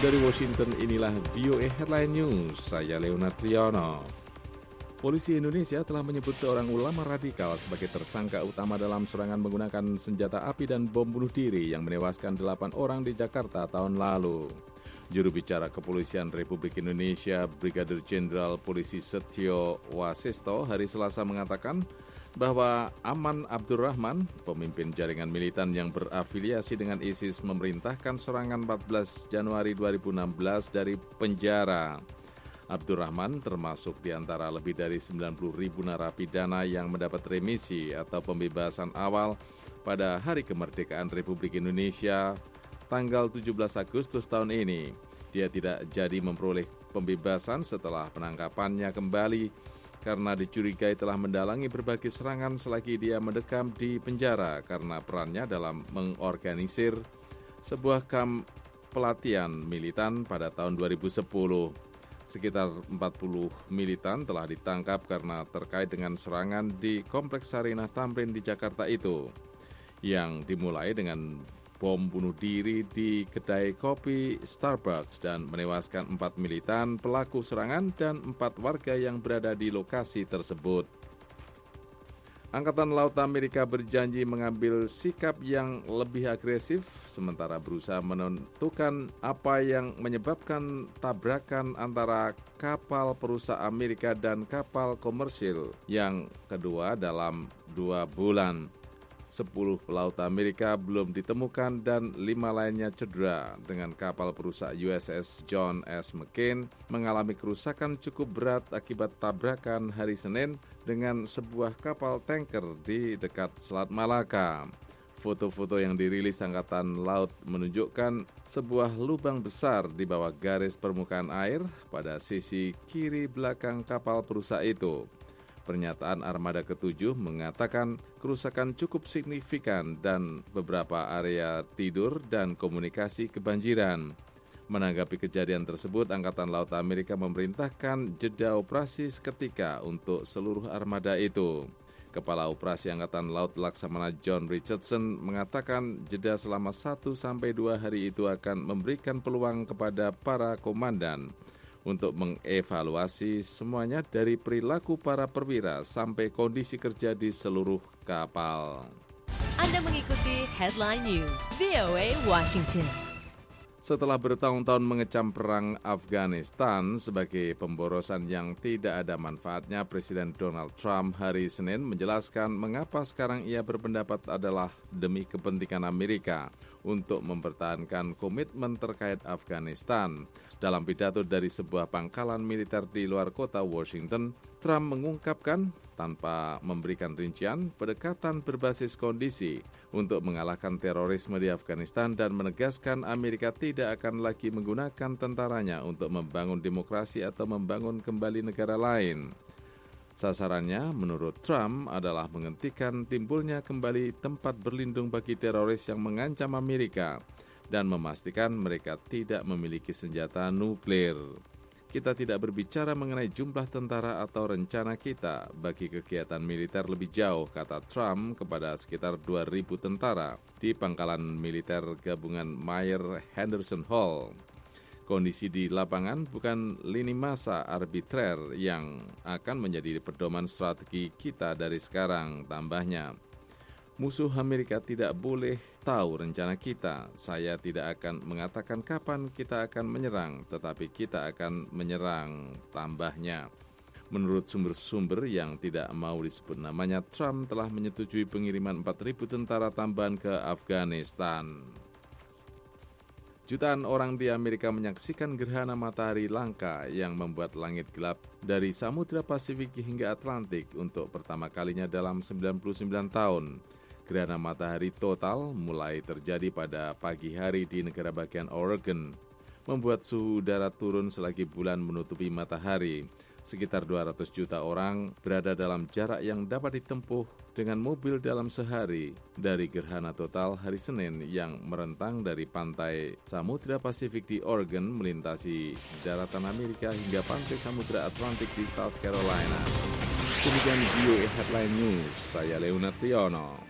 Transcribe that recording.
Dari Washington, inilah VOA Headline News. Saya Leonard Triono. Polisi Indonesia telah menyebut seorang ulama radikal sebagai tersangka utama dalam serangan menggunakan senjata api dan bom bunuh diri yang menewaskan 8 orang di Jakarta tahun lalu. Juru bicara Kepolisian Republik Indonesia, Brigadir Jenderal Polisi Setio Wasisto, hari Selasa mengatakan bahwa Aman Abdurrahman, pemimpin jaringan militan yang berafiliasi dengan ISIS, memerintahkan serangan 14 Januari 2016 dari penjara. Abdurrahman termasuk di antara lebih dari 90.000 narapidana yang mendapat remisi atau pembebasan awal pada Hari Kemerdekaan Republik Indonesia tanggal 17 Agustus tahun ini. Dia tidak jadi memperoleh pembebasan setelah penangkapannya kembali karena dicurigai telah mendalangi berbagai serangan selagi dia mendekam di penjara karena perannya dalam mengorganisir sebuah kamp pelatihan militan pada tahun 2010. Sekitar 40 militan telah ditangkap karena terkait dengan serangan di Kompleks Sarinah Tamrin di Jakarta itu, yang dimulai dengan bom bunuh diri di kedai kopi Starbucks dan menewaskan 4 militan pelaku serangan dan 4 warga yang berada di lokasi tersebut. Angkatan Laut Amerika berjanji mengambil sikap yang lebih agresif sementara berusaha menentukan apa yang menyebabkan tabrakan antara kapal perusahaan Amerika dan kapal komersil yang kedua dalam 2 bulan. 10 pelaut Amerika belum ditemukan dan 5 lainnya cedera dengan kapal perusahaan USS John S. McCain mengalami kerusakan cukup berat akibat tabrakan hari Senin dengan sebuah kapal tanker di dekat Selat Malaka. Foto-foto yang dirilis Angkatan Laut menunjukkan sebuah lubang besar di bawah garis permukaan air pada sisi kiri belakang kapal perusahaan itu. Pernyataan Armada ke-7 mengatakan kerusakan cukup signifikan dan beberapa area tidur dan komunikasi kebanjiran. Menanggapi kejadian tersebut, Angkatan Laut Amerika memerintahkan jeda operasi seketika untuk seluruh armada itu. Kepala Operasi Angkatan Laut Laksamana John Richardson mengatakan jeda selama 1-2 hari itu akan memberikan peluang kepada para komandan untuk mengevaluasi semuanya dari perilaku para perwira sampai kondisi kerja di seluruh kapal. Anda mengikuti Headline News, VOA Washington. Setelah bertahun-tahun mengecam perang Afghanistan sebagai pemborosan yang tidak ada manfaatnya, Presiden Donald Trump hari Senin menjelaskan mengapa sekarang ia berpendapat adalah demi kepentingan Amerika untuk mempertahankan komitmen terkait Afghanistan. Dalam pidato dari sebuah pangkalan militer di luar kota Washington, Trump mengungkapkan tanpa memberikan rincian pendekatan berbasis kondisi untuk mengalahkan terorisme di Afghanistan dan menegaskan Amerika tidak akan lagi menggunakan tentaranya untuk membangun demokrasi atau membangun kembali negara lain. Sasarannya, menurut Trump, adalah menghentikan timbulnya kembali tempat berlindung bagi teroris yang mengancam Amerika dan memastikan mereka tidak memiliki senjata nuklir. Kita tidak berbicara mengenai jumlah tentara atau rencana kita bagi kegiatan militer lebih jauh, kata Trump kepada sekitar 2.000 tentara di pangkalan militer gabungan Meyer Henderson Hall. Kondisi di lapangan bukan lini masa arbitrer yang akan menjadi pedoman strategi kita dari sekarang, tambahnya. Musuh Amerika tidak boleh tahu rencana kita. Saya tidak akan mengatakan kapan kita akan menyerang, tetapi kita akan menyerang, tambahnya. Menurut sumber-sumber yang tidak mau disebut namanya, Trump telah menyetujui pengiriman 4.000 tentara tambahan ke Afghanistan. Jutaan orang di Amerika menyaksikan gerhana matahari langka yang membuat langit gelap dari Samudra Pasifik hingga Atlantik untuk pertama kalinya dalam 99 tahun. Gerhana matahari total mulai terjadi pada pagi hari di negara bagian Oregon, membuat suhu udara turun selagi bulan menutupi matahari. Sekitar 200 juta orang berada dalam jarak yang dapat ditempuh dengan mobil dalam sehari dari gerhana total hari Senin yang merentang dari pantai Samudra Pasifik di Oregon melintasi daratan Amerika hingga pantai Samudra Atlantik di South Carolina. Demikian VOA Headline News, saya Leonard Triono.